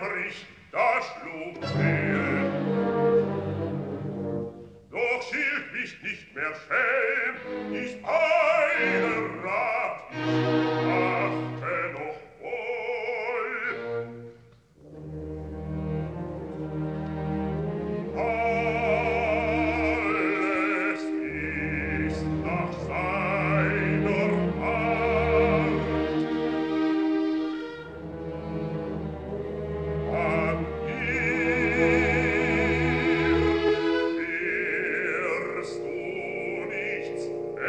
bricht, da schlug fehl. Doch schilt mich nicht mehr schäm, dies eine Rat ich achte noch wohl. Alles ist nach seiner Art. An wirst du nichts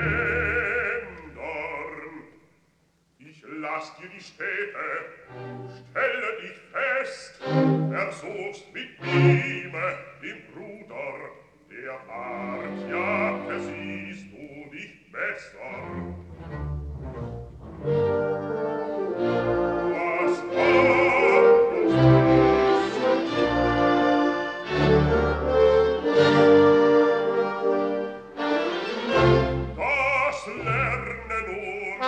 ändern. Ich lass dir die Städte, stelle dich fest, versuchst mit ihm, dem Bruder, der Art, ja, versiehst du nicht besser. Was anders ist, das lerne nur